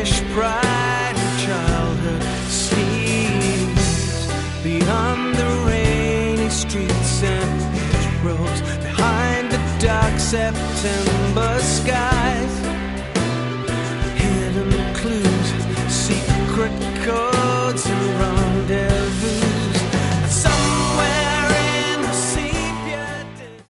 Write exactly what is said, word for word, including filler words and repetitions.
boyish pride and childhood sleeps beyond the rainy streets and hedgerows, behind the dark September skies. Hidden clues, secret codes.